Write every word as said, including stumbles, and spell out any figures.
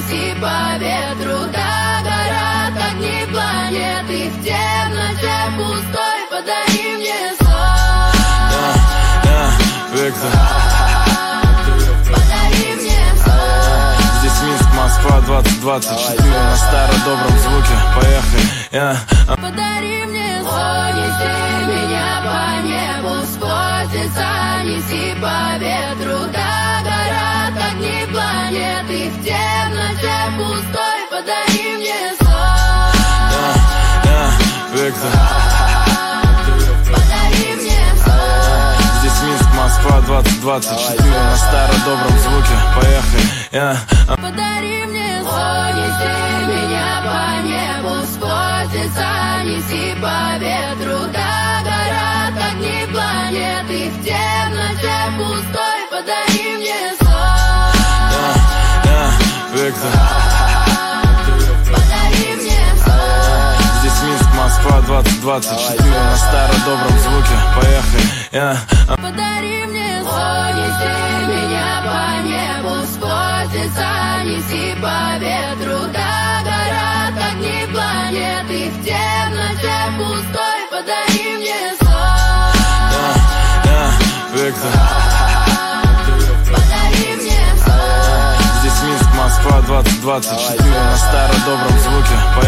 неси по ветру. Да, горят огни планеты в темноте пустой. Подари мне сон. Yeah, yeah, Виктор. Подари мне сон. Здесь Минск, Москва, двадцать двадцать четыре на стародобром звуке. Поехали. Yeah. Подари мне сон. Неси меня по небу сквозь леса, неси по ветру. Да, горят огни планеты в темноте пустой. Подари мне сон. Yeah, yeah, Виктор. Подари мне сон. Здесь Минск, Москва, двадцать двадцать четыре на стародобром звуке. Поехали. Yeah. Подари мне сон. Неси меня по небу сквозь леса, неси по ветру. Да, горят огни планеты в темноте пустой. Подари мне сон. Yeah, yeah, Виктор. Подари мне сон. Здесь Минск, Москва, двадцать двадцать четыре на стародобром звуке. Поехали. Yeah. Подари мне сон. Неси меня по небу сквозь леса, неси по ветру. Да, горят огни планеты в темноте пустой. Подари мне сон. Yeah, yeah, Виктор. Подари мне сон. Здесь Минск, Москва, двадцать двадцать четыре на стародобром звуке.